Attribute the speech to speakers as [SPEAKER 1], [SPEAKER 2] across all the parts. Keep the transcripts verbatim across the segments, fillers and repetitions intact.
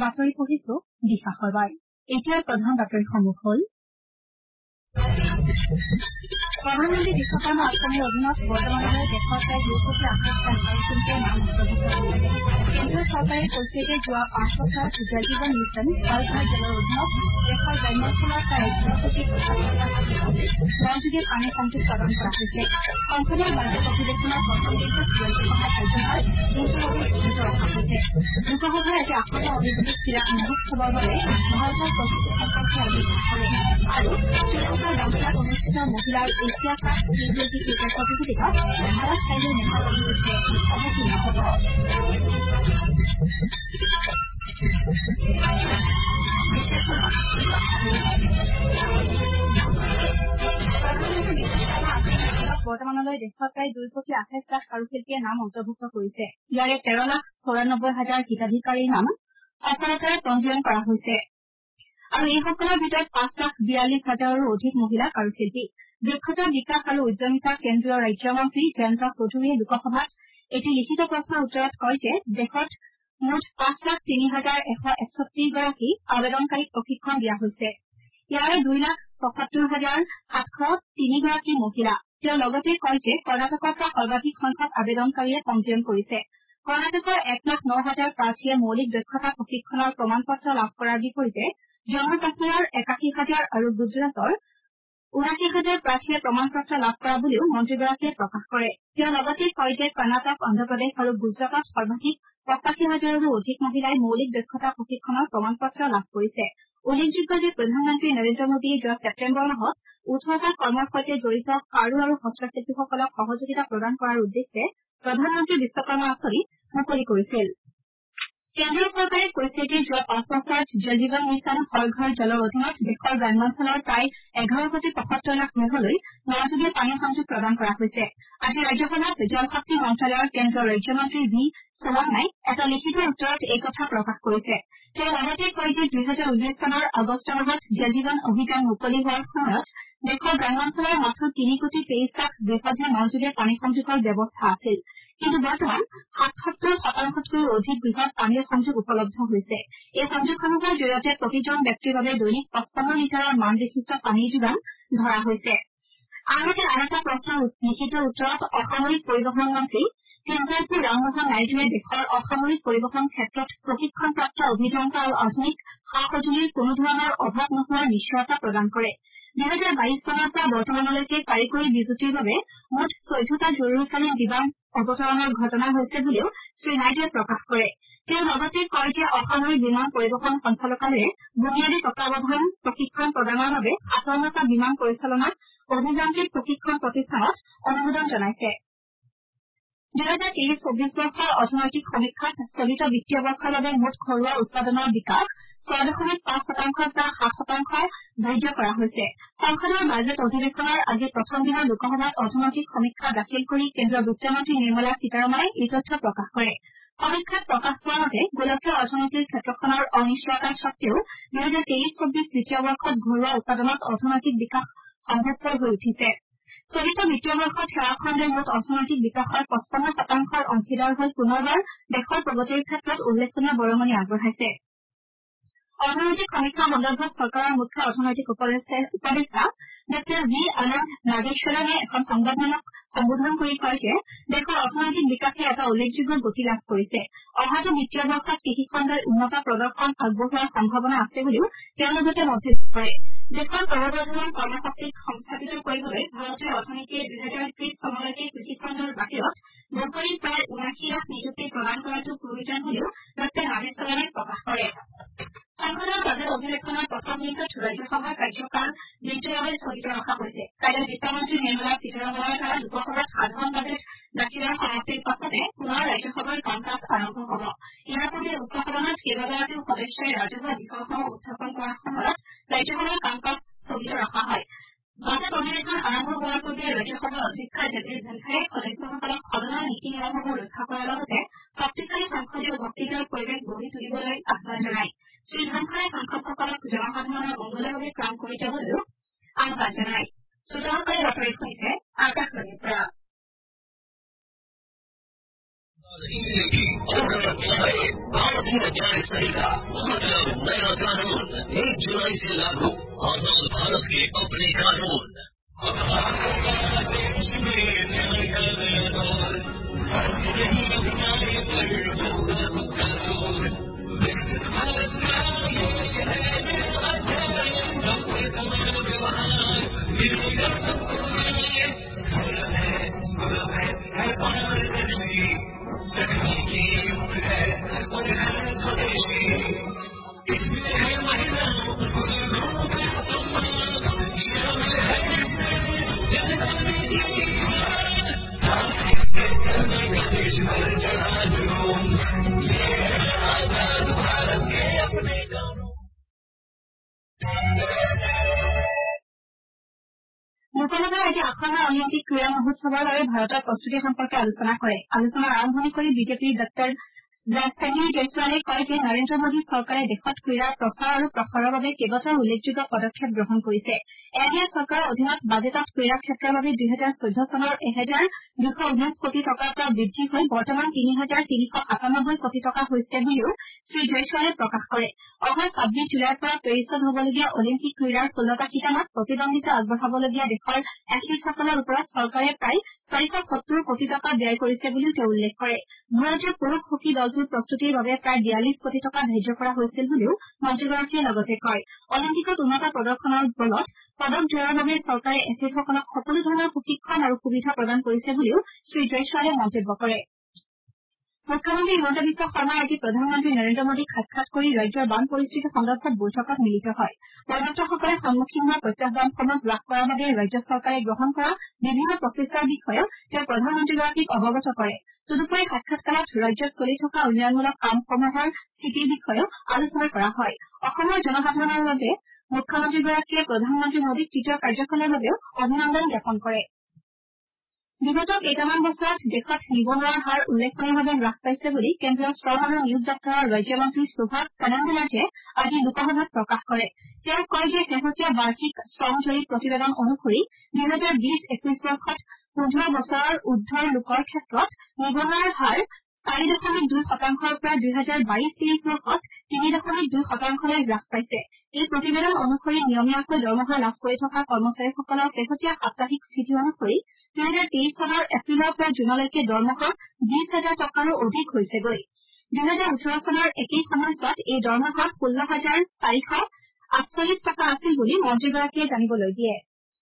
[SPEAKER 1] বাতৰি পঢ়িছো দিশা শৰ্মাই। এতিয়া প্ৰধান বাতৰিসমূহ হ'ল প্ৰধানমন্ত্ৰী বিশ্বকৰ্মা আঁচনিৰ অধীনত বৰ্তমানলৈ দেশৰ প্ৰায় দুই কোটি আঠাইছ লাখ কাৰিকৰকে নাম অন্তৰ্ভুক্ত কৰিছে। কেন্দ্ৰীয় চৰকাৰে কৈছে যে যোৱা পাঁচ বছৰত জল জীৱন মিছন হৰ ঘৰ জলৰ অধীনত দেশৰ গ্ৰাম্যাঞ্চলৰ প্ৰায় এঘাৰ কোটি পঁচাত্তৰ লাখ নলযোগে পানী সংযোগ প্ৰদান কৰা হৈছে। সংসদীয় বাজেট অধিৱেশনৰ প্ৰথম দিনটোত ৰাজ্যসভাৰ কাৰ্যভাৰ দিনটোৰ বাবে স্থগিত ৰখা হৈছে। লোকসভাৰ আজি আসন্ন অধিৱেশনত ক্ৰীড়া মহোৎসৱৰ বাবে ভাৰতৰ প্ৰস্তুতি সম্পৰ্কে আজি ভাগ কৰে আৰু শ্ৰীলংকাৰ বাংলাত অনুষ্ঠিত মহিলাৰ Asia cup T twenty cricket প্ৰতিযোগিতাত ভাৰত কাইলৈ নেপালৰ বিৰুদ্ধে অৱতীৰ্ণ হ'ব। প্ৰধানমন্ত্ৰী বিশ্বকৰ্মা আঁচনিৰ অধীনত বৰ্তমানলৈ দেশৰ প্ৰায় দুই কোটি আঠাইছ লাখ কাৰুশিল্পীয়ে নাম অন্তৰ্ভুক্ত কৰিছে। ইয়াৰে তেৰ লাখ চৌৰানব্বৈ হাজাৰ হিতাধিকাৰীৰ নাম সফলতাৰে পঞ্জীয়ন কৰা হৈছে আৰু এইসকলৰ ভিতৰত পাঁচ লাখ বিয়াল্লিছ হাজাৰৰো অধিক মহিলা কাৰুশিল্পী। দক্ষতা বিকাশ আৰু উদ্যমিতা কেন্দ্ৰীয় ৰাজ্যমন্ত্ৰী জয়ন্ত চৌধুৰীয়ে লোকসভাত এটি লিখিত প্ৰশ্নৰ উত্তৰত কয় যে দেশত মুঠ পাঁচ লাখ তিনি হাজাৰ এশ একষষ্ঠিগৰাকী আবেদনকাৰীক প্ৰশিক্ষণ দিয়া হৈছে। ইয়াৰে দুই লাখ ছসত্তৰ হাজাৰ সাতশ তিনিগৰাকী মহিলা। তেওঁ লগতে কয় যে কৰ্ণাটকৰ পৰা সৰ্বাধিক সংখ্যক আবেদনকাৰীয়ে পঞ্জীয়ন কৰিছে। কৰ্ণাটকৰ এক লাখ ন হাজাৰ প্ৰাৰ্থীয়ে মৌলিক দক্ষতা প্ৰশিক্ষণৰ প্ৰমাণ পত্ৰ লাভ কৰাৰ বিপৰীতে জম্মু কাশ্মীৰৰ একাশী হাজাৰ আৰু গুজৰাটৰ উনাশী হাজাৰ প্ৰাৰ্থীয়ে প্ৰমাণ পত্ৰ লাভ কৰা বুলিও মন্ত্ৰীগৰাকীয়ে প্ৰকাশ কৰে। তেওঁ লগতে কয় যে কৰ্ণাটক অন্ধ্ৰপ্ৰদেশ আৰু গুজৰাটত সৰ্বাধিক পঁচাশী হাজাৰৰো অধিক মহিলাই মৌলিক দক্ষতা প্ৰশিক্ষণৰ প্ৰমাণ পত্ৰ লাভ কৰিছে। উল্লেখযোগ্য যে প্ৰধানমন্ত্ৰী নৰেন্দ্ৰ মোদীয়ে যোৱা ছেপ্টেম্বৰ মাহত ওঠৰটা কৰ্মৰ সৈতে জড়িত কাৰু আৰু হস্তশিল্পীসকলক সহযোগিতা প্ৰদান কৰাৰ উদ্দেশ্যে প্ৰধানমন্ত্ৰী বিশ্বকৰ্মা আঁচনি মুকলি কৰিছিল। কেন্দ্ৰীয় চৰকাৰে কৈছে যে যোৱা পাঁচ বছৰত জল জীৱন মিছন হৰ ঘৰ জলৰ অধীনত দেশৰ গ্ৰাম্যাঞ্চলৰ প্ৰায় এঘাৰ কোটি পঁয়সত্তৰ লাখ গৃহলৈ নলযোগে পানী সংযোগ প্ৰদান কৰা হৈছে। আজি ৰাজ্যসভাত জল শক্তি মন্ত্ৰালয়ৰ কেন্দ্ৰীয় ৰাজ্যমন্ত্ৰী ভি সোৱান্নাই এটা লিখিত উত্তৰত এই কথা প্ৰকাশ কৰিছে। তেওঁ লগতে কয় যে দুহেজাৰ ঊনৈশ চনৰ আগষ্ট মাহত জল জীৱন অভিযান মুকলি হোৱাৰ সময়ত দেশৰ গ্ৰাম্যাঞ্চলৰ মাথো তিনি কোটি তেইছ লাখ গৃহতহে নলযোগে পানী সংযোগৰ ব্যৱস্থা আছিল। কিন্তু বৰ্তমান সাতসত্তৰ শতাংশতকৈও অধিক গৃহত পানীৰ সংযোগ উপলব্ধ হৈছে। এই সংযোগসমূহৰ জৰিয়তে প্ৰতিজন ব্যক্তিৰ বাবে দৈনিক পঁচপন্ন লিটাৰৰ মান বিশিষ্ট পানীৰ যোগান ধৰা হৈছে। আনহাতে আন এটা প্ৰশ্নৰ লিখিত উত্তৰত অসামৰিক পৰিবহণ মন্ত্ৰী কিঞ্জৰপু ৰামমোহন নাইডুৱে দেশৰ অসামৰিক পৰিবহণ ক্ষেত্ৰত প্ৰশিক্ষণপ্ৰাপ্ত অভিযন্তা আৰু আধুনিক সা সঁজুলিৰ কোনো ধৰণৰ অভাৱ নোহোৱাৰ নিশ্চয়তা প্ৰদান কৰে। দুহেজাৰ বাইশ চনৰ পৰা বৰ্তমানলৈকে কাৰিকৰী বিজুতিৰ বাবে মুঠ চৈধ্যটা জৰুৰীকালীন বিমান অৱতৰণৰ ঘটনা হৈছে বুলিও শ্ৰীনাইডুৱে প্ৰকাশ কৰে। তেওঁ লগতে কয় যে অসামৰিক বিমান পৰিবহণ সঞ্চালকালয়ে বুনিয়াদী তত্বাৱধান প্ৰশিক্ষণ প্ৰদানৰ বাবে সাতাৱন্নটা বিমান পৰিচালনা অভিযান্ত্ৰিক প্ৰশিক্ষণ প্ৰতিষ্ঠানত অনুমোদন জনাইছে। দুহেজাৰ তেইশ চৌবিশ বৰ্ষৰ অৰ্থনৈতিক সমীক্ষাত চলিত বিত্তীয় বৰ্ষৰ বাবে মুঠ ঘৰুৱা উৎপাদনৰ বিকাশ ছয় দশমিক পাঁচ শতাংশৰ পৰা সাত শতাংশ ধাৰ্য কৰা হৈছে। সংসদৰ বাজেট অধিৱেশনৰ আজি প্ৰথম দিনা লোকসভাত অৰ্থনৈতিক সমীক্ষা দাখিল কৰি কেন্দ্ৰীয় বিত্তমন্ত্ৰী নিৰ্মলা সীতাৰমণে এই তথ্য প্ৰকাশ কৰে। সমীক্ষাত প্ৰকাশ পোৱা মতে গোলকীয় অৰ্থনীতিৰ ক্ষেত্ৰখনৰ অনিশ্চয়তা স্বত্তেও দুহেজাৰ তেইশ চৌবিশ বিত্তীয় বৰ্ষত ঘৰুৱা উৎপাদনত অৰ্থনৈতিক বিকাশ সম্ভৱপৰ হৈ উঠিছে। চলিত বিত্তীয় বৰ্ষত সেৱা খণ্ডই মুঠ অৰ্থনৈতিক বিকাশৰ পঁচপন্ন শতাংশৰ অংশীদাৰ হৈ পুনৰবাৰ দেশৰ প্ৰগতিৰ ক্ষেত্ৰত উল্লেখনীয় বৰঙণি আগবঢ়াইছে। অৰ্থনৈতিক সমীক্ষা সন্দৰ্ভত চৰকাৰৰ মুখ্য অৰ্থনৈতিক উপদেষ্টা ডঃ ভি আনন্দ নাগেশ্বৰণে এখন সংবাদমেলক সম্বোধন কৰি কয় যে দেশৰ অৰ্থনৈতিক বিকাশে এটা উল্লেখযোগ্য গতি লাভ কৰিছে। অহাটো বিত্তীয় বৰ্ষত কৃষি খণ্ডই উন্নত প্ৰদৰ্শন আগবঢ়োৱাৰ সম্ভাৱনা আছে বুলিও তেওঁ লগতে মন্তব্য কৰে। দেশৰ ক্ৰমবৰ্ধমান কৰ্মশক্তিক সংস্থাপিত কৰিবলৈ ভাৰতীয় অৰ্থনীতিয়ে দুহেজাৰ ত্ৰিশ চনলৈকে কৃষিখণ্ডৰ বাহিৰত বছৰি প্ৰায় উনাশী লাখ নিযুক্তি প্ৰদান কৰাটো প্ৰয়োজন বুলিও ডঃ নাগেশ্বৰণে প্ৰকাশ কৰে। সংসদৰ বাজেট অধিৱেশনৰ প্ৰথম দিনটোত ৰাজ্যসভাৰ কাৰ্যকাল দিনটোৰ বাবে স্থগিত ৰখা হৈছে। কাইলৈ বিত্তমন্ত্ৰী নিৰ্মলা সীতাৰমণৰ দ্বাৰা লোকসভাত সাধাৰণ বাজেট দাখিলৰ সমাপ্তিৰ পাছতে পুনৰ ৰাজ্যসভাৰ কাম কাজ আৰম্ভ হ'ব। ইয়াৰ পূৰ্বে উচ্চ সদনত কেইবাগৰাকীও সদস্যই ৰাজহুৱা বিষয়সমূহ উত্থাপন কৰাৰ সময়ত ৰাজ্যসভাৰ কাম কাজ স্থগিত ৰখা হয়। বাজেট অধিৱেশন আৰম্ভ হোৱাৰ পূৰ্বে ৰাজ্যসভাৰ অধ্যক্ষা জগদীপ ধনখাৰে সদস্যসকলক সদনৰ নীতি নিয়মসমূহ ৰক্ষা কৰাৰ লগতে শক্তিশালী সংসদীয় বক্তৃতাৰ পৰিৱেশ গঢ়ি তুলিবলৈ আহান জনায়। শ্ৰীধনখাৰে সাংসদসকলক জনসাধাৰণৰ মংগলৰ বাবে কাম কৰি যাবলৈও আহান জনায়। শ্ৰোতাসকলে বাতৰি শুনিছে আকাশবাণীৰ পৰা।
[SPEAKER 2] भारतीय किया जायज का मतलब नया कानून एक जुलाई से लागू। आजाद भारत के अपने कानून। देश में न्याय का नया दौर, नहीं अपनाने पर होगा उसका जोर। विकसित भारत का ये है मेरा अध्याय, सबसे समान व्यवहार मिलेगा सबको न्याय। सुलभ है सुलभ है है पारदर्शी, तकनीकी युग है और है स्वदेशी। इसमें है महिलाओं बुजुर्गों का सम्मान, शामिल है जनगण की खान। देश भर चढ़ा जुनून, ये है आजाद भारत के अपने कानून।
[SPEAKER 1] লোকসভাই আজি আসন্ন অলিম্পিক ক্ৰীড়া মহোৎসৱৰ বাবে ভাৰতৰ প্ৰস্তুতি সম্পৰ্কে আলোচনা কৰে। আলোচনাৰ আৰম্ভণি কৰি বিজেপিৰ ডক্টৰ চামিৰ জয়ছোৱালে কয় যে নৰেন্দ্ৰ মোদী চৰকাৰে দেশত ক্ৰীড়াৰ প্ৰচাৰ আৰু প্ৰসাৰৰ বাবে কেইবাটাও উল্লেখযোগ্য পদক্ষেপ গ্ৰহণ কৰিছে। এন ডি এ চৰকাৰৰ অধীনত বাজেটত ক্ৰীড়া ক্ষেত্ৰৰ বাবে দুহেজাৰ চৈধ্য চনৰ এহেজাৰ দুশ ঊনৈশ কোটি টকাৰ পৰা বৃদ্ধি হৈ বৰ্তমান তিনি হাজাৰ তিনিশ সাতানব্বৈ কোটি টকা হৈছে বুলিও শ্ৰী জয়ছোৱালে প্ৰকাশ কৰে। অহা ছাব্বিছ জুলাইৰ পৰা পেৰিছত হ'বলগীয়া অলিম্পিক ক্ৰীড়াৰ ষোল্লটা শিতানত প্ৰতিদ্বন্দ্বিতা আগবঢ়াবলগীয়া দেশৰ এথলীটসকলৰ ওপৰত চৰকাৰে প্ৰায় চাৰিশ সত্তৰ কোটি টকা ব্যয় কৰিছে বুলিও তেওঁ উল্লেখ কৰে। ভাৰতীয় পুৰুষ হকী দলটোৰ প্ৰস্তুতিৰ বাবে প্ৰায় বিয়াল্লিছ কোটি টকা ধাৰ্য কৰা হৈছিল বুলিও মন্ত্ৰীগৰাকীয়ে লগতে কয়। অলিম্পিকত উন্নত প্ৰদৰ্শনৰ বলত পদক জয়ৰ বাবে চৰকাৰে এথলীটসকলক সকলো ধৰণৰ প্ৰশিক্ষণ আৰু সুবিধা প্ৰদান কৰিছে বুলিও শ্ৰী জয়ছোৱালে মন্তব্য কৰে। মুখ্যমন্ত্ৰী হিমন্ত বিশ্ব শৰ্মাই আজি প্ৰধানমন্ত্ৰী নৰেন্দ্ৰ মোদীক সাক্ষাৎ কৰি ৰাজ্যৰ বান পৰিস্থিতি সন্দৰ্ভত বৈঠকত মিলিত হয়। পৰ্যটকসকলে সন্মুখীন হোৱা প্ৰত্যাহ্বানসমূহ হ্ৰাস কৰাৰ বাবে ৰাজ্য চৰকাৰে গ্ৰহণ কৰা বিভিন্ন প্ৰচেষ্টাৰ বিষয়েও তেওঁ প্ৰধানমন্ত্ৰীগৰাকীক অৱগত কৰে। তদুপৰি সাক্ষাৎকালত ৰাজ্যত চলি থকা উন্নয়নমূলক কামসমূহৰ স্থিতিৰ বিষয়েও আলোচনা কৰা হয়। অসমৰ জনসাধাৰণৰ বাবে মুখ্যমন্ত্ৰীগৰাকীয়ে প্ৰধানমন্ত্ৰী মোদীক তৃতীয় কাৰ্যকালৰ বাবেও অভিনন্দন জ্ঞাপন কৰে। বিগত কেইটামান বছৰত দেশত নিবনুৱাৰ হাৰ উল্লেখনীয়ভাৱে হ্ৰাস পাইছে বুলি কেন্দ্ৰীয় শ্ৰম আৰু নিয়োগ দপ্তৰৰ ৰাজ্যমন্ত্ৰী সুভাষ কানান্দেলাজে আজি লোকসভাত প্ৰকাশ কৰে। তেওঁ কয় যে শেহতীয়া বাৰ্ষিক শ্ৰম জৰীপ প্ৰতিবেদন অনুসৰি দুহেজাৰ বিশ একৈশ বৰ্ষত পোন্ধৰ বছৰৰ ঊৰ্ধৰ লোকৰ ক্ষেত্ৰত নিবনুৱাৰ হাৰ চাৰি দশমিক দুই শতাংশৰ পৰা দুহেজাৰ বাইশ তেইশ বৰ্ষত তিনি দশমিক দুই শতাংশলৈ হ্ৰাস পাইছে। এই প্ৰতিবেদন অনুসৰি নিয়মীয়াকৈ দৰমহা লাভ কৰি থকা কৰ্মচাৰীসকলৰ শেহতীয়া সাপ্তাহিক স্থিতি অনুসৰি দুহেজাৰ তেইশ চনৰ এপ্ৰিলৰ পৰা জুনলৈকে দৰমহা বিশ হাজাৰ টকাৰো অধিক হৈছেগৈ। দুহেজাৰ ওঠৰ চনৰ একেই সময়ছোৱাত এই দৰমহা ষোল্ল হাজাৰ চাৰিশ আঠচল্লিশ টকা আছিল বুলি মন্ত্ৰীগৰাকীয়ে জানিবলৈ দিয়ে।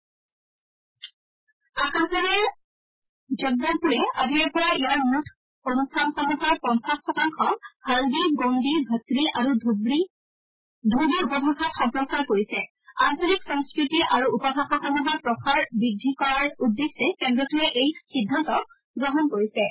[SPEAKER 1] আকাশবাণীৰ জগদলপুৰে আজিৰে পৰা ইয়াৰ মুঠ অনুষ্ঠানসমূহৰ পঞ্চাশ শতাংশ হালদি, গোণ্ডি, ভটলি আৰু ধুবুৰী উপভাষাত সম্প্ৰচাৰ কৰিছে। আঞ্চলিক সংস্কৃতি আৰু উপভাষাসমূহৰ প্ৰসাৰ বৃদ্ধি কৰাৰ উদ্দেশ্যে কেন্দ্ৰটোৱে এই সিদ্ধান্ত গ্ৰহণ কৰিছে।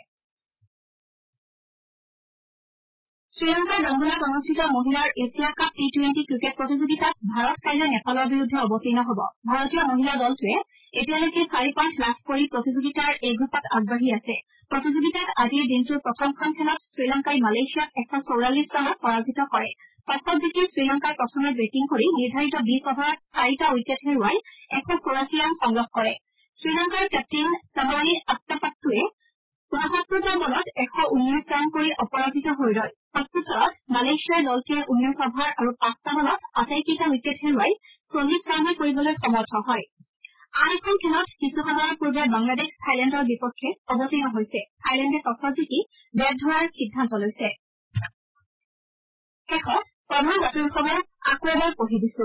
[SPEAKER 1] শ্ৰীলংকাৰ দম্বুলাত অনুষ্ঠিত মহিলাৰ Asia cup T twenty cricket প্ৰতিযোগিতাত ভাৰত কাইলৈ নেপালৰ বিৰুদ্ধে অৱতীৰ্ণ হ'ব। ভাৰতীয় মহিলা দলটোৱে এতিয়ালৈকে চাৰি পইণ্ট লাভ কৰি প্ৰতিযোগিতাৰ এই গ্ৰুপত আগবাঢ়ি আছে। প্ৰতিযোগিতাত আজিৰ দিনটোৰ প্ৰথমখন খেলত শ্ৰীলংকাই মালয়েছিয়াক এশ চৌৰাল্লিছ ৰানত পৰাজিত কৰে। টছত জিকি শ্ৰীলংকাই প্ৰথমে বেটিং কৰি নিৰ্ধাৰিত বিশ অভাৰত চাৰিটা উইকেট হেৰুৱাই এশ চৌৰাশী ৰান সংগ্ৰহ কৰে। শ্ৰীলংকাৰ কেপ্তেইন চামাৰী আট্টাপাট্টুৱে ঊনসত্তৰটা বলত এশ ঊনৈশ ৰান কৰি অপৰাজিত হৈ ৰয়। প্ৰত্যুত্তৰত মালয়েছিয়াৰ দলটোৱে ঊনৈশ অভাৰ আৰু পাঁচটা বলত আটাইকেইটা উইকেট হেৰুৱাই চল্লিছ ৰানহে কৰিবলৈ সমৰ্থ হয়। আন এখন খেলত কিছু সময়ৰ পূৰ্বে বাংলাদেশ থাইলেণ্ডৰ বিপক্ষে অৱতীৰ্ণ হৈছে। থাইলেণ্ডে টছত জিকি বেট ধৰাৰ সিদ্ধান্ত লৈছে। শেষত প্ৰধান বাতৰিসমূহ আকৌ এবাৰ পঢ়ি দিছো।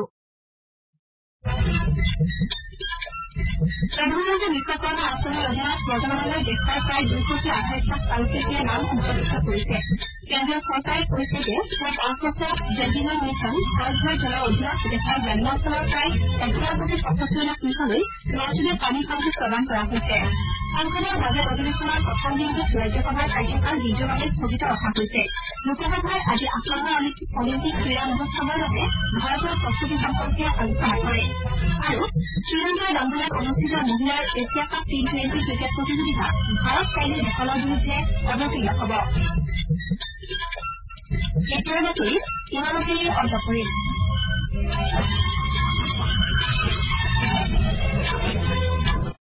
[SPEAKER 1] প্ৰধানমন্ত্ৰী বিশ্বকৰ্মা আঁচনিৰ অধীনত বৰ্তমানলৈ দেশৰ প্ৰায় দুই কোটি আঠাইছ লাখ কাৰুশিল্পীয়ে নাম অন্তৰ্ভুক্ত কৰিছে। কেন্দ্ৰীয় চৰকাৰে কৈছে যে যোৱা পাঁচ বছৰত জলজীৱন মিছন ঘৰ ঘৰ জলৰ অধীনত দেশৰ গ্ৰাম্যাঞ্চলৰ প্ৰায় এঘাৰ কোটি পঁয়সত্তৰ লাখ লোকলৈ নলজীৱে পানী সংযোগ প্ৰদান কৰা হৈছে। সংসদৰ বাজেট অধিৱেশনৰ প্ৰথম দিনটোত ৰাজ্যসভাৰ কাৰ্যকাল দিনটোৰ বাবে স্থগিত ৰখা হৈছে। লোকসভাই আজি আসন্ন অলিম্পিক ক্ৰীড়া মহোৎসৱৰ বাবে ভাৰতৰ প্ৰস্তুতি সম্পৰ্কে আলোচনা কৰে। আৰু শ্ৰীলংকাৰ দাম্বুলাত অনুষ্ঠিত মহিলাৰ Asia cup T twenty cricket প্ৰতিযোগিতাত ভাৰত কাইলৈ নেপালৰ বিৰুদ্ধে অৱতীৰ্ণ হ'ব। এতিয়াৰ বাতৰি ইমানতেই অন্ত পৰিল।